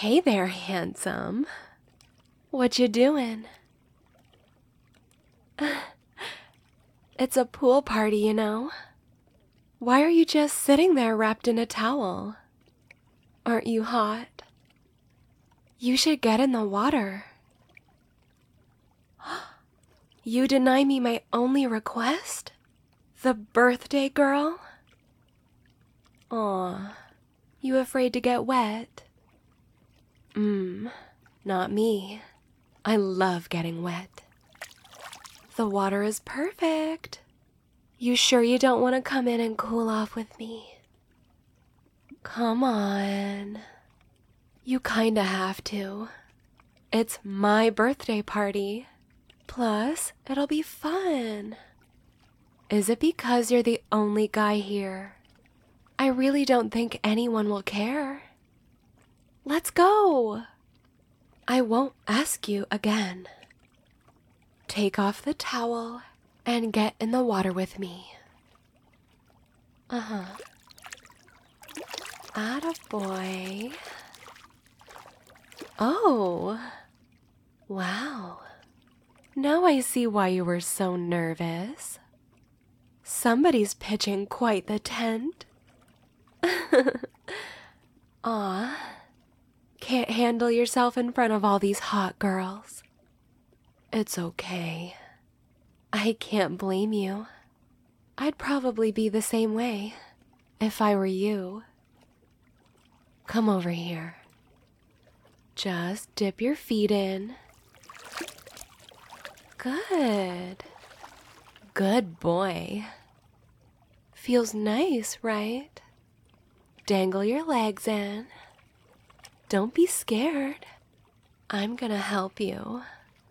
Hey there, handsome. What you doing? It's a pool party, you know. Why are you just sitting there wrapped in a towel? Aren't you hot? You should get in the water. You deny me my only request? The birthday girl? Aw, you afraid to get wet? Not me. I love getting wet. The water is perfect. You sure you don't want to come in and cool off with me? Come on. You kinda have to. It's my birthday party. Plus, it'll be fun. Is it because you're the only guy here? I really don't think anyone will care. Let's go. I won't ask you again. Take off the towel and get in the water with me. Attaboy. Oh, wow. Now I see why you were so nervous. Somebody's pitching quite the tent. Aw, can't handle yourself in front of all these hot girls. It's okay. I can't blame you. I'd probably be the same way if I were you. Come over here. Just dip your feet in. Good. Good boy. Feels nice, right? Dangle your legs in. Don't be scared. I'm gonna help you.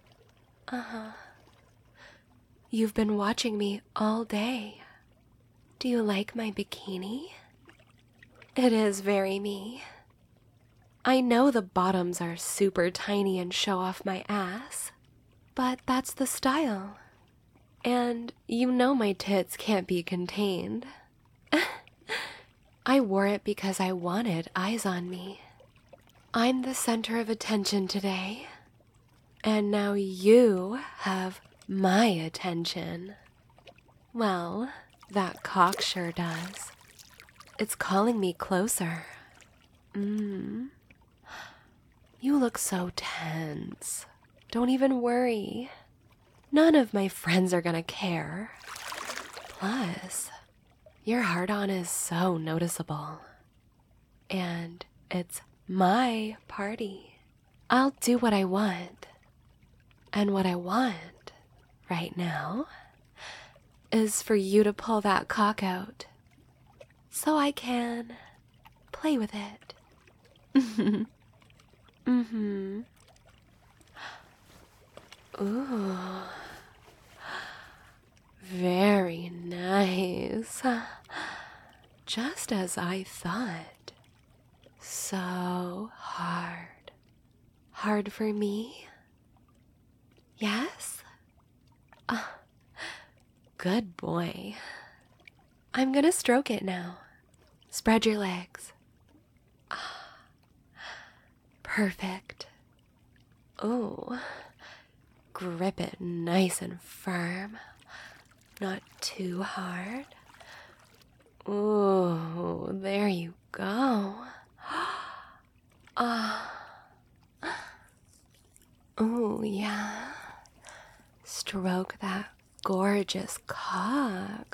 You've been watching me all day. Do you like my bikini? It is very me. I know the bottoms are super tiny and show off my ass, but that's the style. And you know my tits can't be contained. I wore it because I wanted eyes on me. I'm the center of attention today, and now you have my attention. Well, that cock sure does. It's calling me closer. You look so tense. Don't even worry. None of my friends are gonna care. Plus, your hard-on is so noticeable. And it's my party. I'll do what I want. And what I want right now is for you to pull that cock out so I can play with it. Ooh. Very nice. Just as I thought. So hard. Hard for me? Yes? Good boy. I'm gonna stroke it now. Spread your legs. Perfect. Oh, grip it nice and firm. Not too hard. Oh, there you go. Oh, yeah. Stroke that gorgeous cock.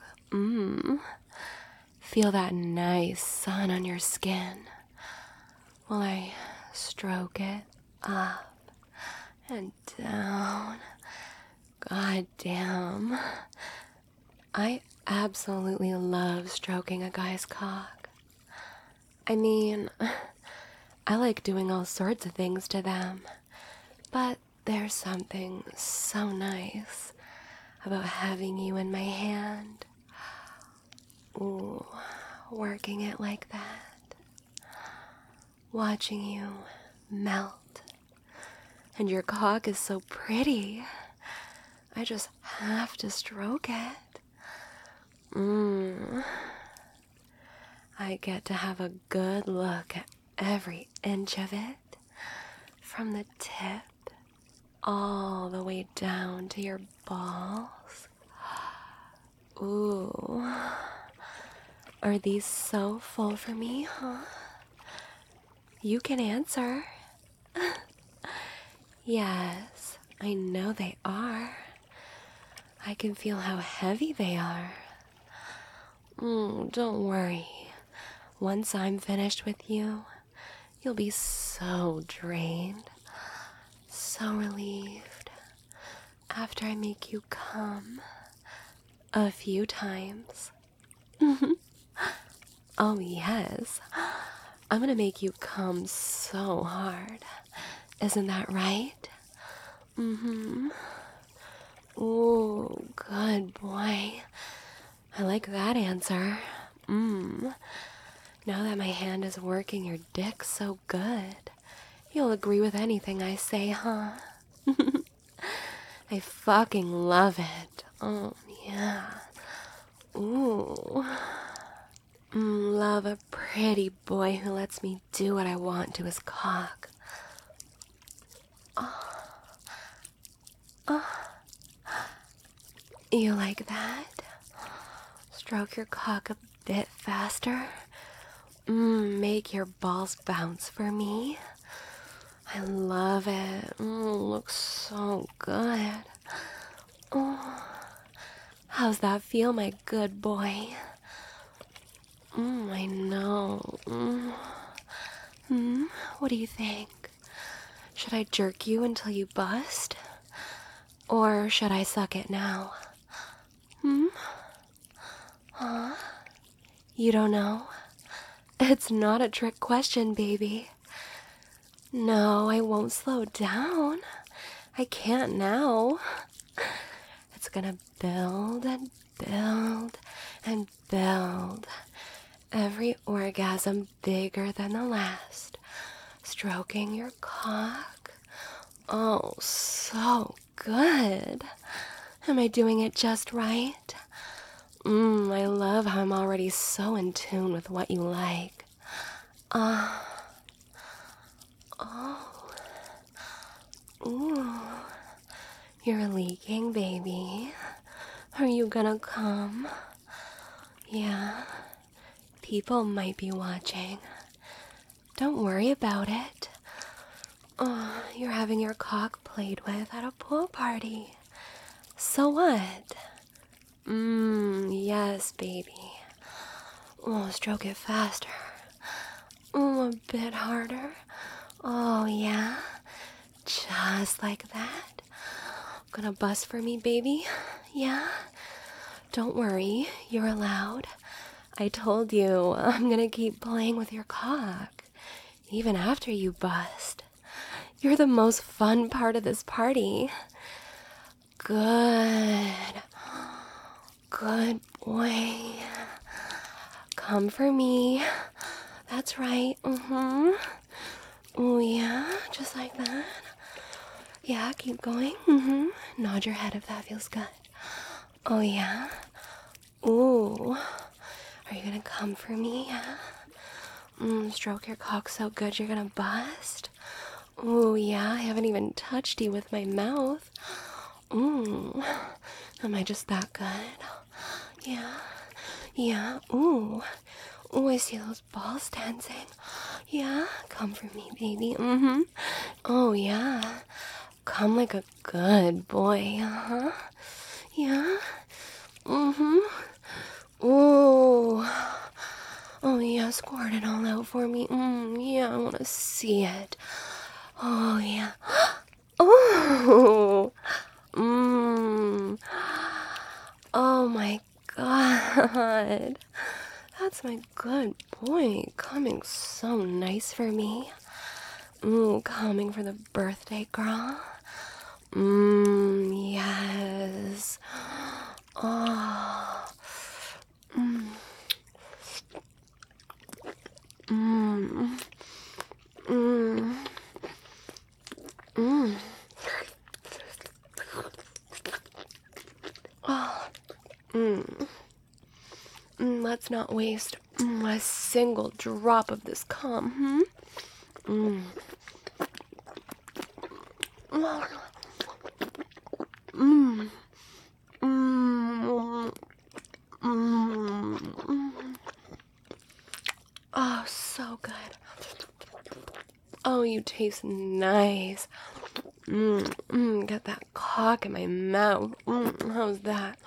Feel that nice sun on your skin while I stroke it up and down. God damn. I absolutely love stroking a guy's cock. I mean, I like doing all sorts of things to them, but there's something so nice about having you in my hand. Ooh, working it like that. Watching you melt. And your cock is so pretty. I just have to stroke it. I get to have a good look at every inch of it from the tip all the way down to your balls. Ooh. Are these so full for me, huh? You can answer. Yes, I know they are. I can feel how heavy they are. Don't worry. Once I'm finished with you, you'll be so drained, so relieved after I make you come a few times. Oh, yes. I'm gonna make you come so hard. Isn't that right? Ooh, good boy. I like that answer. Now that my hand is working your dick so good, you'll agree with anything I say, huh? I fucking love it. Oh, yeah. Ooh. Love a pretty boy who lets me do what I want to his cock. You like that? Stroke your cock a bit faster. Make your balls bounce for me. I love it. Looks so good. Oh, how's that feel, my good boy? I know. What do you think? Should I jerk you until you bust? Or should I suck it now? You don't know? It's not a trick question, baby. No, I won't slow down. I can't now. It's gonna build and build and build. Every orgasm bigger than the last. Stroking your cock. Oh, so good. Am I doing it just right? I love how I'm already so in tune with what you like. Ooh. You're leaking, baby. Are you gonna come? Yeah. People might be watching. Don't worry about it. Oh, you're having your cock played with at a pool party. So what? Yes, baby. Oh, stroke it faster. Oh, a bit harder. Oh, yeah. Just like that. Gonna bust for me, baby? Yeah? Don't worry, you're allowed. I told you, I'm gonna keep playing with your cock, even after you bust. You're the most fun part of this party. Good. Good boy. Come for me. That's right. Oh, yeah, just like that. Yeah, keep going. Nod your head if that feels good. Oh, yeah? Ooh. Are you gonna come for me, yeah? Stroke your cock so good you're gonna bust. Ooh, yeah, I haven't even touched you with my mouth. Am I just that good? Yeah. Yeah. Ooh. Ooh, I see those balls dancing. Yeah. Come for me, baby. Oh, yeah. Come like a good boy, huh? Yeah. Ooh. Oh, yeah, squirt it all out for me. Yeah, I want to see it. Oh, yeah. Oh. Oh, my God. That's my good boy. Coming so nice for me. Coming for the birthday girl. Yes. Oh. Mmm. Mmm. Mmm. Mmm. Oh. Let's not waste a single drop of this cum, Mm. Mm. Mm. Oh, so good. Oh, you taste nice. Get that cock in my mouth. How's that?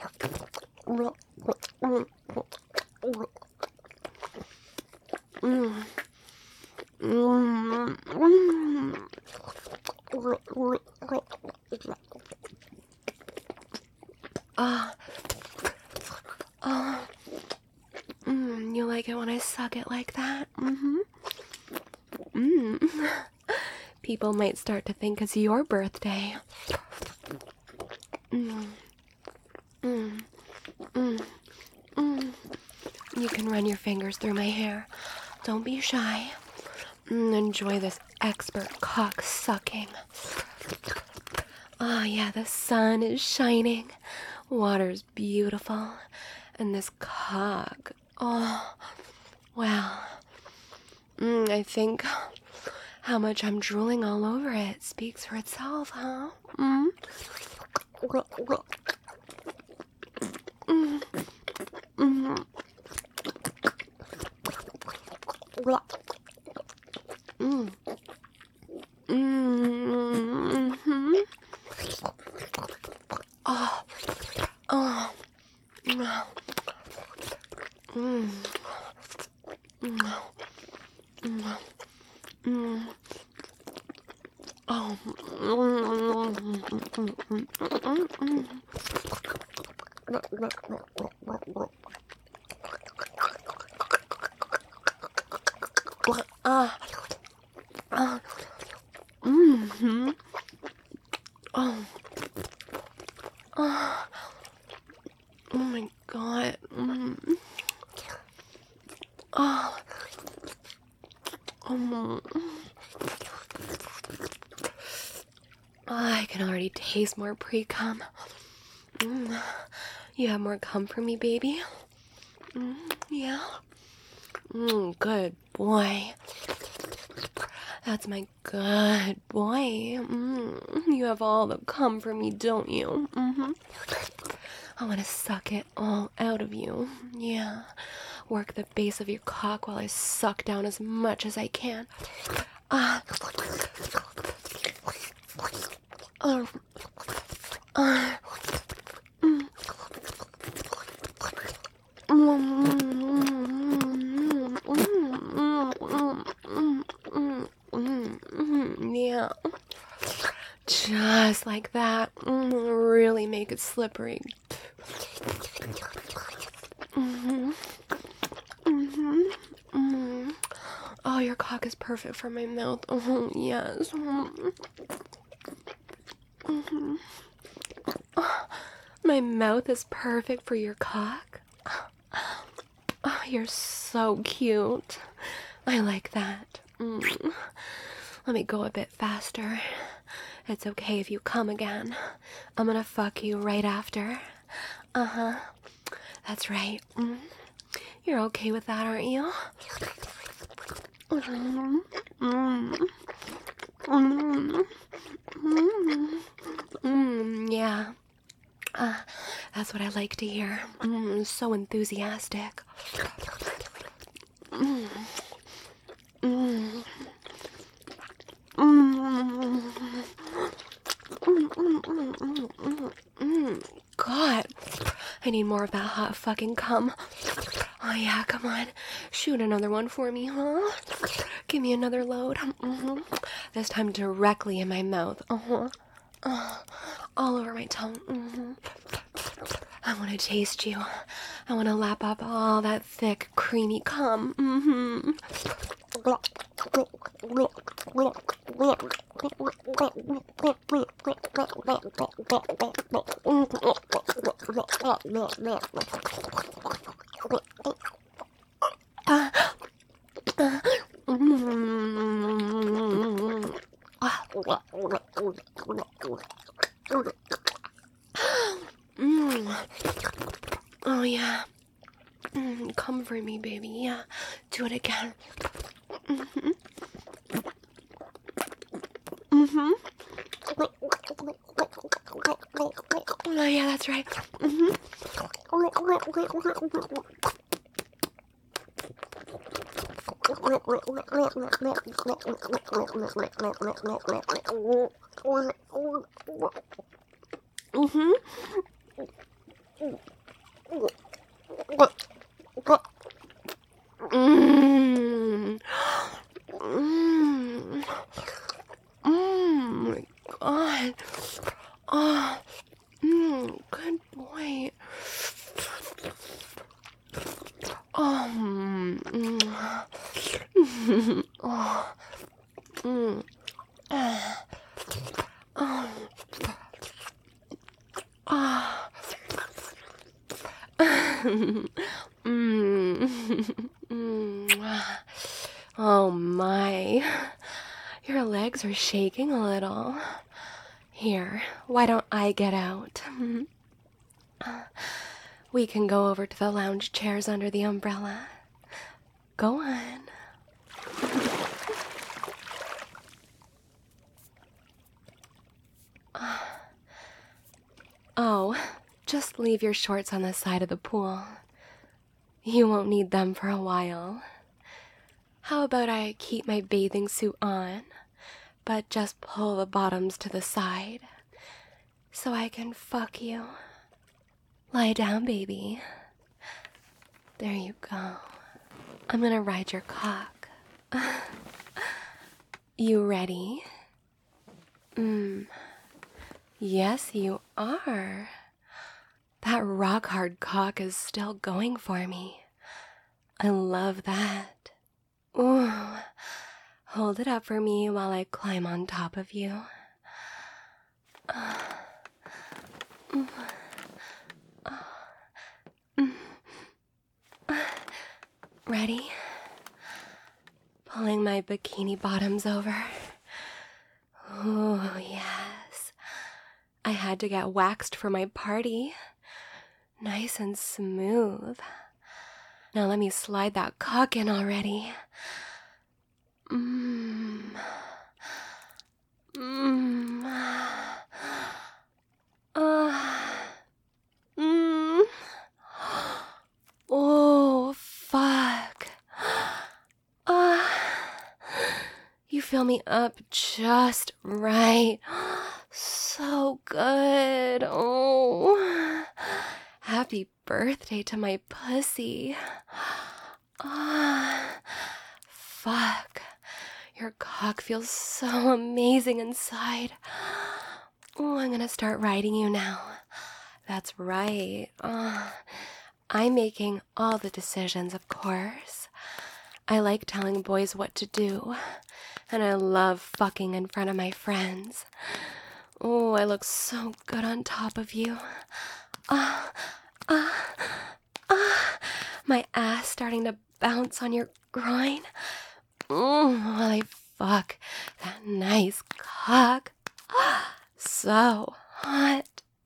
Ah, oh, you like it when I suck it like that? People might start to think it's your birthday. You can run your fingers through my hair. Don't be shy. Enjoy this expert cock sucking. Oh, yeah, the sun is shining. Water's beautiful. And this cock. Oh, well. I think how much I'm drooling all over it speaks for itself, huh? Oh, oh, oh my God. Oh, I can already taste more pre-cum. You have more cum for me, baby? Yeah? Good boy. That's my good boy. You have all the cum for me, don't you? I want to suck it all out of you. Yeah. Work the base of your cock while I suck down as much as I can. Yeah. Just like that. Really make it slippery. Oh, your cock is perfect for my mouth. Oh, yes. My mouth is perfect for your cock. Oh, you're so cute. I like that. Let me go a bit faster. It's okay if you come again. I'm gonna fuck you right after. That's right. You're okay with that, aren't you? Yeah. That's what I like to hear. So enthusiastic. God, I need more of that hot fucking cum. Oh yeah, come on. Shoot another one for me, huh? Give me another load. This time directly in my mouth. All over my tongue. I want to taste you. I want to lap up all that thick, creamy cum. Oh yeah. Come for me, baby. Yeah. Do it again. Oh, yeah, that's right. Mm-hmm. Mm-hmm. Mm. Mm. My God. Oh, good boy. Oh, oh, oh my. Your legs are shaking a little. Here, why don't I get out? We can go over to the lounge chairs under the umbrella. Go on. Oh, just leave your shorts on the side of the pool. You won't need them for a while. How about I keep my bathing suit on, but just pull the bottoms to the side so I can fuck you? Lie down, baby. There you go. I'm gonna ride your cock. You ready? Yes, you are. That rock hard cock is still going for me. I love that. Ooh. Hold it up for me while I climb on top of you. Ready? Pulling my bikini bottoms over. Oh, yes. I had to get waxed for my party. Nice and smooth. Now let me slide that cock in already. Oh, fuck. You fill me up just right. So good. Oh, happy birthday to my pussy. Fuck. Your cock feels so amazing inside. Oh, I'm gonna start riding you now. That's right. I'm making all the decisions, of course. I like telling boys what to do, and I love fucking in front of my friends. Oh, I look so good on top of you. My ass starting to bounce on your groin. While I fuck that nice cock. So hot.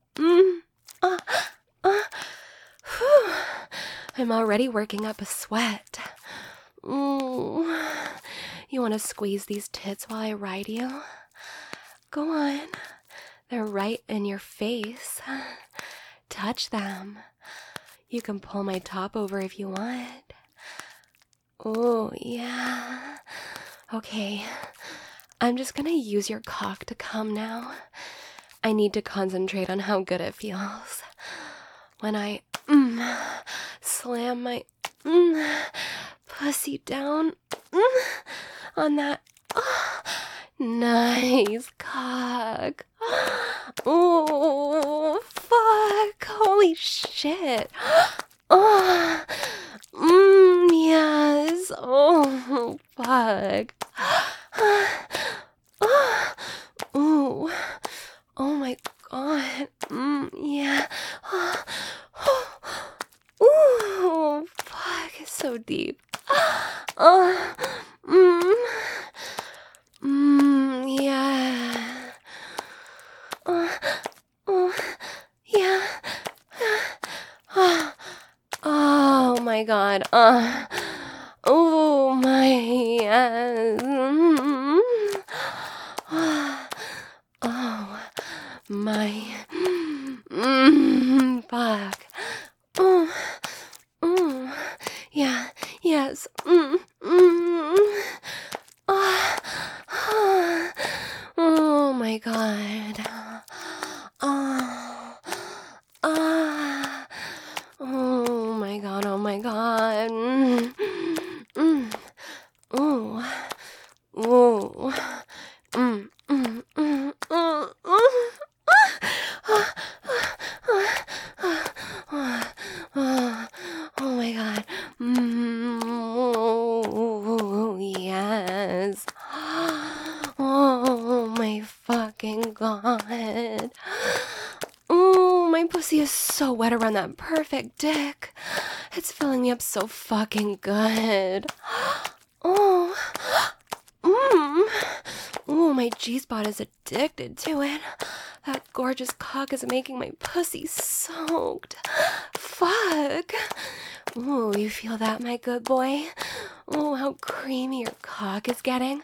I'm already working up a sweat. You want to squeeze these tits while I ride you? Go on. They're right in your face. Touch them. You can pull my top over if you want. Oh, yeah. Okay. I'm just gonna use your cock to come now. I need to concentrate on how good it feels. When I slam my pussy down on that nice cock. Oh, fuck. Holy shit. Yes. Oh, fuck. Ooh. Oh my god. Yeah. Ooh, fuck. It's so deep. Yeah. Yeah. Oh my god. Oh my ass. Oh god. Oh, ah. Oh my god, oh my god. Ooh. Ooh. Oh my god. Oh, yes. Oh my fucking god. Oh, my pussy is so wet around that perfect dick. It's filling me up so fucking good. Oh. Oh, my G-spot is addicted to it. That gorgeous cock is making my pussy soaked. Fuck. Ooh, you feel that, my good boy? Oh, how creamy your cock is getting.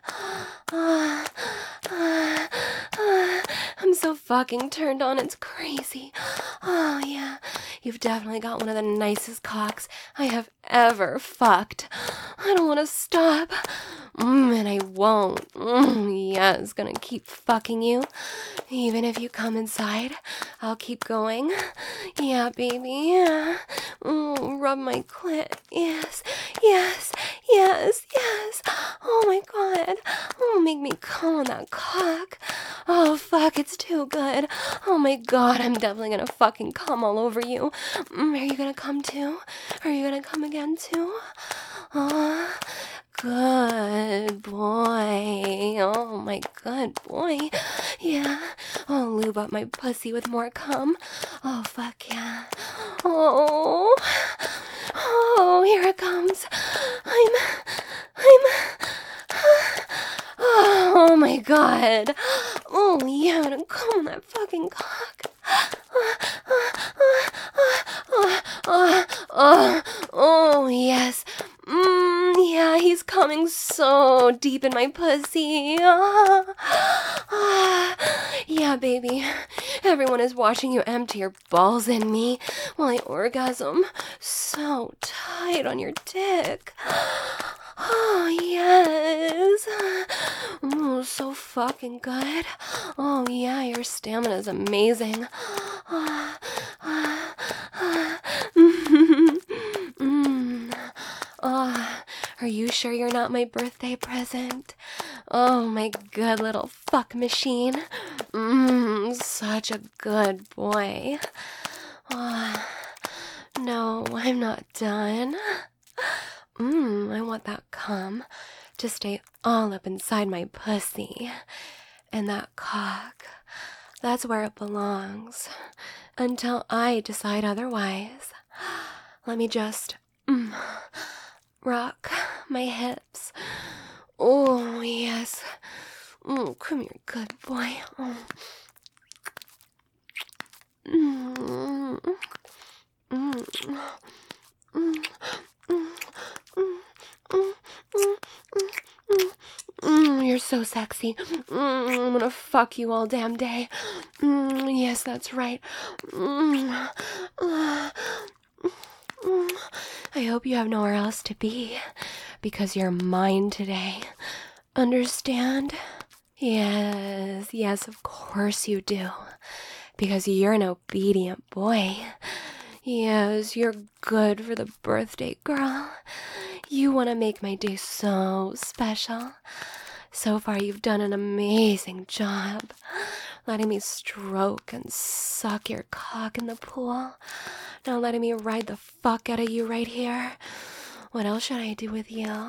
I'm so fucking turned on, it's crazy. Oh, yeah. You've definitely got one of the nicest cocks I have ever fucked. I don't want to stop. And I won't. Yeah, it's gonna keep fucking you. Even if you come inside, I'll keep going. Yeah, baby, yeah. Rub my clit. Yes, yes, yes, yes. Oh my god. Oh, make me come on that cock. Oh, fuck, it's too good. Oh my god, I'm definitely gonna fucking come all over you. Are you gonna come too? Are you gonna come again too? Oh, good boy. Oh my good boy. Yeah. Oh, lube up my pussy with more cum. Oh, fuck yeah. Oh. Oh, here it comes. Oh my god. Oh, yeah, I'm gonna come on that fucking cock. Oh, yes. Yeah, he's coming so deep in my pussy. Yeah, baby. Everyone is watching you empty your balls in me while I orgasm so tight on your dick. Oh, yes. Oh, so fucking good. Oh, yeah, your stamina is amazing. Are you sure you're not my birthday present? Oh, my good little fuck machine. Such a good boy. No, I'm not done. I want that cum to stay all up inside my pussy. And that cock, that's where it belongs. Until I decide otherwise. Let me just rock my hips. Oh, yes. Oh, come here, good boy. You're so sexy. I'm gonna fuck you all damn day. Yes, that's right. I hope you have nowhere else to be, because you're mine today. Understand? Yes, yes, of course you do. Because you're an obedient boy. Yes, you're good for the birthday girl. You want to make my day so special. So far, you've done an amazing job letting me stroke and suck your cock in the pool. Now letting me ride the fuck out of you right here. What else should I do with you?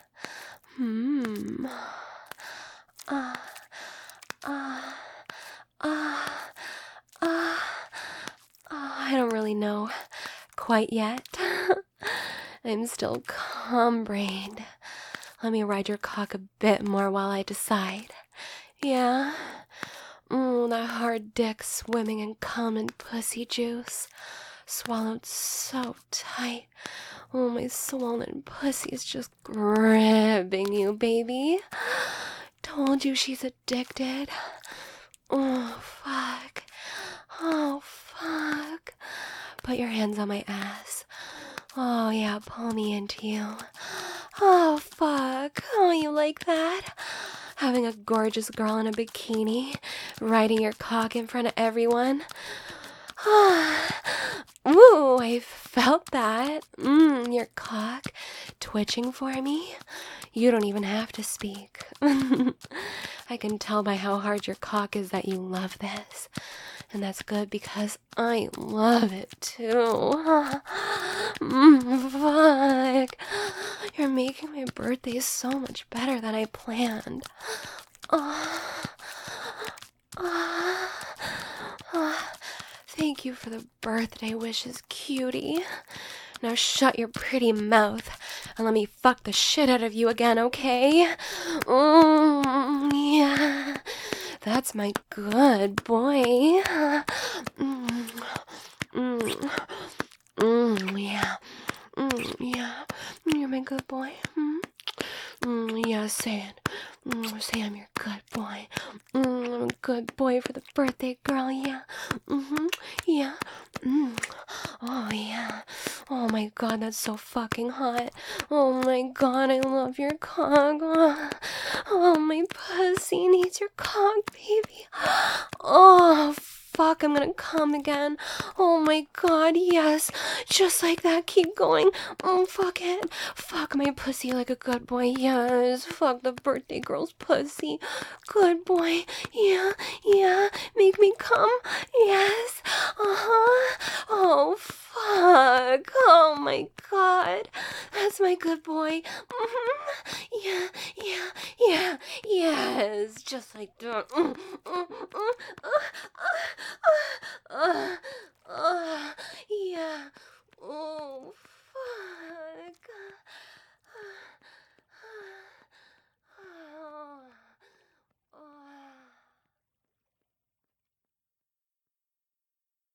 I don't really know quite yet. I'm still cum-brained. Let me ride your cock a bit more while I decide. Yeah? That hard dick swimming in cum and pussy juice. Swallowed so tight. Oh, my swollen pussy is just gripping you, baby. Told you she's addicted. Oh, fuck. Oh, fuck. Put your hands on my ass. Oh, yeah, pull me into you. Oh, fuck. Oh, you like that? Having a gorgeous girl in a bikini riding your cock in front of everyone. Ooh, I felt that. Your cock twitching for me. You don't even have to speak. I can tell by how hard your cock is that you love this. And that's good because I love it too. Fuck. You're making my birthday so much better than I planned. Thank you for the birthday wishes, cutie. Now shut your pretty mouth and let me fuck the shit out of you again, okay? Yeah. That's my good boy. Yeah. Yeah. You're my good boy. Yeah, say it. Say I'm your good boy. I'm a good boy for the birthday girl, yeah. Yeah. Oh, yeah. Oh my god, that's so fucking hot. Oh my god, I love your cock. Oh, my pussy needs your cock, baby. Oh, fuck, I'm gonna come again. Oh my god, yes. Just like that, keep going. Oh, fuck it. Fuck my pussy like a good boy, yes. Fuck the birthday girl's pussy. Good boy, yeah, yeah. Make me come, yes. Oh, fuck. Oh my god. That's my good boy. Yeah, yeah, yeah, yes. Just like that.